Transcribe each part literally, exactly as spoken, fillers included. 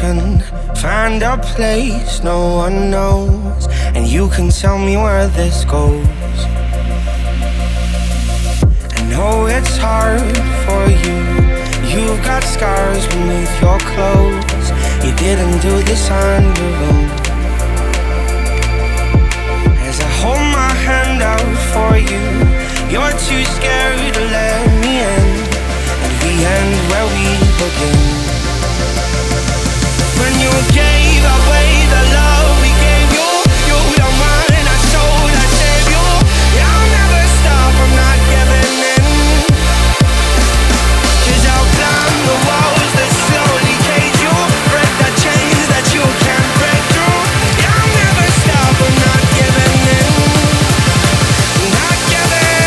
can find a place no one knows, and you can tell me where this goes. I know it's hard for you. You've got scars beneath your clothes. You didn't do this on your own. As I hold my hand out for you, you're too scared to let me in, and we end where we begin. When you gave away the love we gave you, you don't mind, I sold, I saved you. Yeah, I'll never stop, I'm not giving in. Cause I'll climb the walls that slowly cage you, break the chains that you can't break through. Yeah, I'll never stop, I'm not giving in. Not giving in.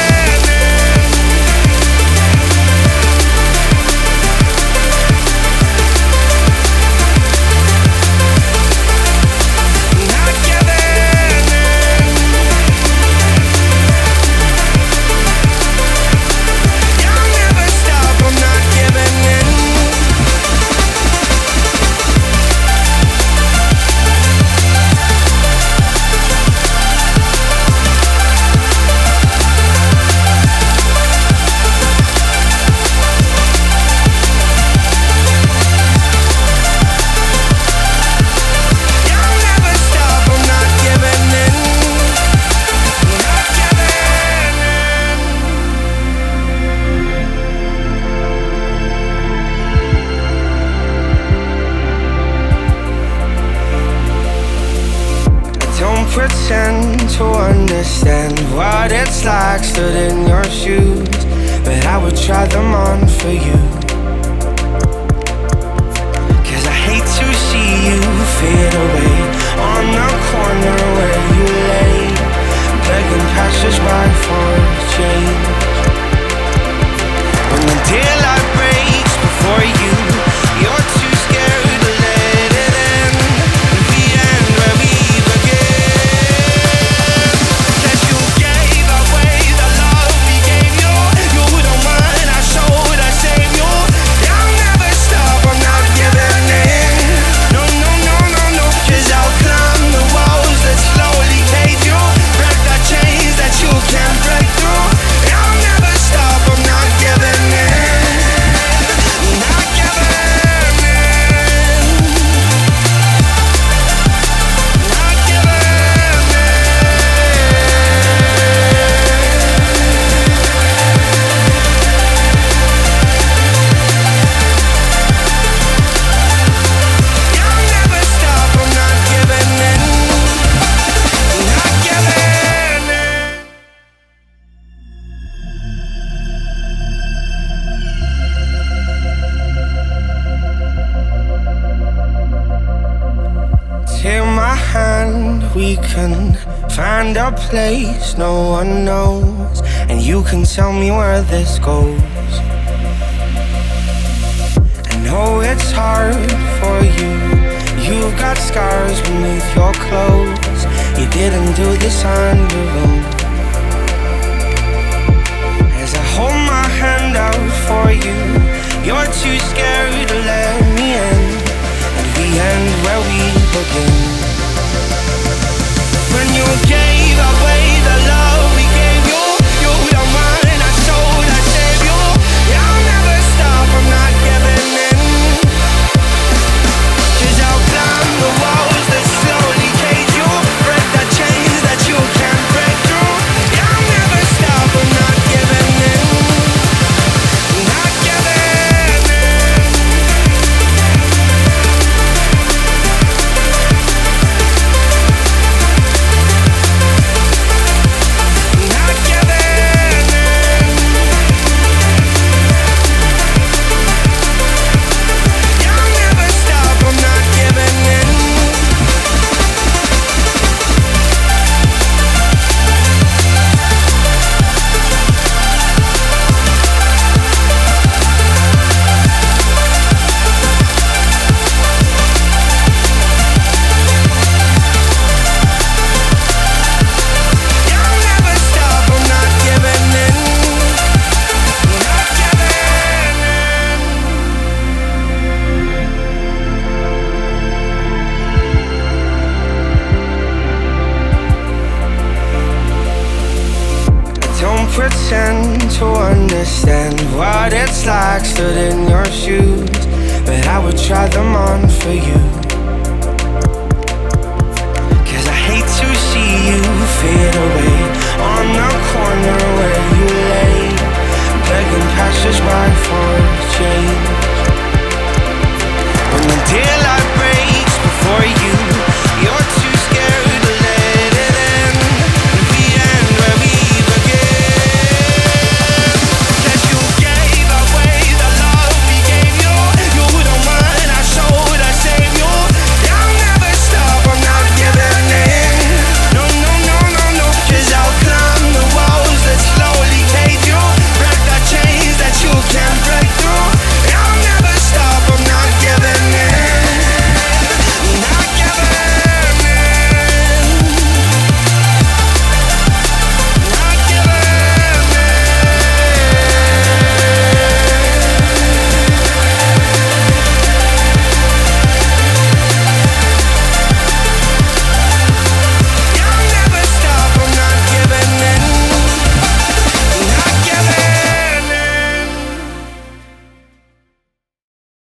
Pretend to understand what it's like, stood in your shoes, but I would try them on for you. Cause I hate to see you fade away on the corner where you lay, begging passers-by for change. When the daylight breaks before you, you're too scared to let it in. We end where we begin. We can find a place no one knows, and you can tell me where this goes. I know it's hard for you. You've got scars beneath your clothes. You didn't do this on your own. As I hold my hand out for you, you're too scared to let me in, and we end where we begin. When you gave away the love we gave you, you don't mind, I sold, I saved you. Yeah, I'll never stop, I'm not giving in. Cause I'll climb the walls that slowly cage you, break the chains that you can't break through. Yeah, I'll never stop, I'm not giving in. Not giving in. pretend to understand what it's like stood in your shoes, but I would try them on for you. Cause I hate to see you fade away on the corner where you lay, begging passers-by for change. When the day